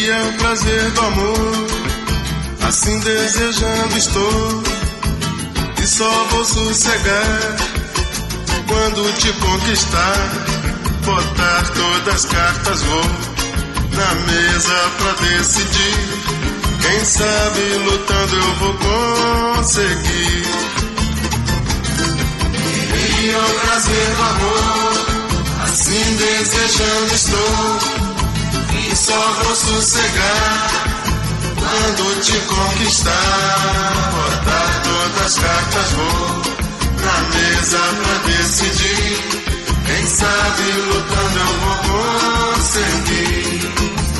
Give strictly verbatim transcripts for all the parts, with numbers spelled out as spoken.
Queria o prazer do amor, assim desejando estou, e só vou sossegar quando te conquistar. Botar todas as cartas vou na mesa pra decidir. Quem sabe lutando eu vou conseguir. Queria o prazer do amor, assim desejando estou, e só vou sossegar quando te conquistar. Botar todas as cartas vou na mesa pra decidir. Quem sabe lutando eu vou conseguir.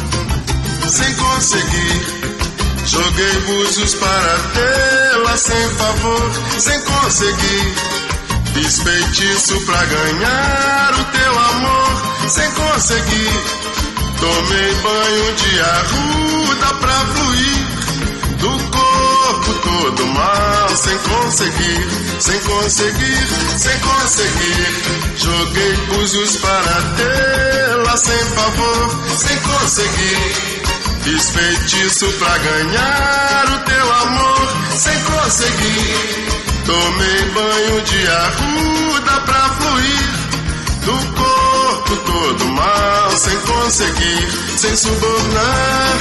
Sem conseguir, joguei búzios para tê-la sem favor. Sem conseguir, fiz feitiço pra ganhar o teu amor. Sem conseguir, tomei banho de arruda pra fluir do corpo todo mal. Sem conseguir, sem conseguir, sem conseguir, joguei búzios para tê-la sem favor. Sem conseguir, fiz feitiço pra ganhar o teu amor. Sem conseguir, tomei banho de arruda pra fluir do corpo todo mal. Sem conseguir, sem subornar,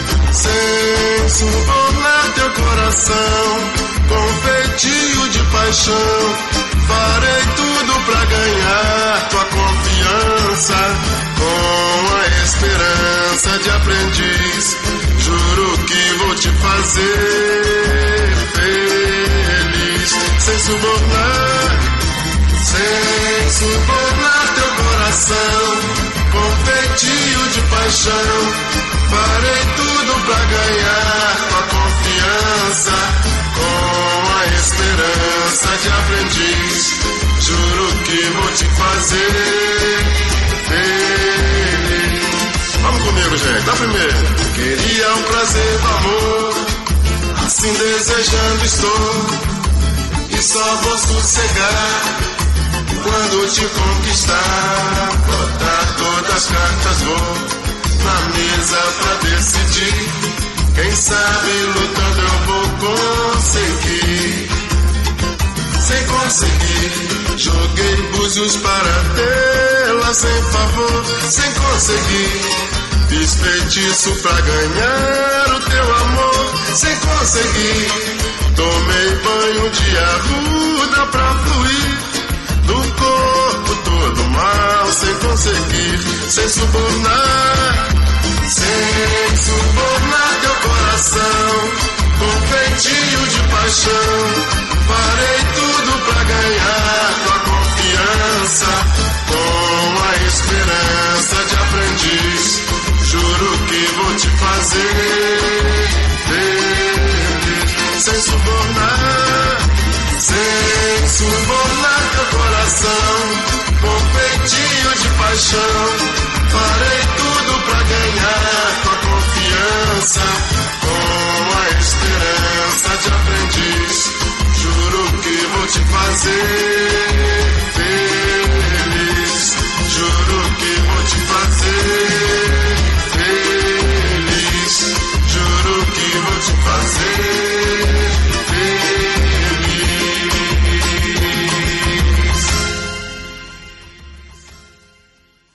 sem subornar teu coração com feitio de paixão. Farei tudo pra ganhar tua confiança, com a esperança de aprendiz. Juro que vou te fazer feliz. Sem subornar, sem subornar teu coração com feitio de paixão. Farei tudo pra ganhar tua confiança, com a esperança de aprendiz. Juro que vou te fazer feliz. Vamos comigo, gente, dá primeiro. Queria o prazer do amor, assim desejando estou, e só vou sossegar quando te conquistar. Botar todas as cartas vou na mesa pra decidir. Quem sabe lutando eu vou conseguir. Sem conseguir, joguei búzios para tê-la sem favor. Sem conseguir, fiz feitiço pra ganhar o teu amor. Sem conseguir, tomei banho de arruda pra fluir do corpo todo mal. Sem conseguir, sem subornar, sem subornar teu coração com feitio de paixão. Farei tudo pra ganhar tua confiança, com a esperança de aprendiz. Juro que vou te fazer feliz. Sem subornar, sem subornar teu coração com feitio de paixão. Farei tudo pra ganhar tua confiança, com a esperança de aprendiz. Juro que vou te fazer feliz. Juro que vou te fazer feliz. Juro que vou te fazer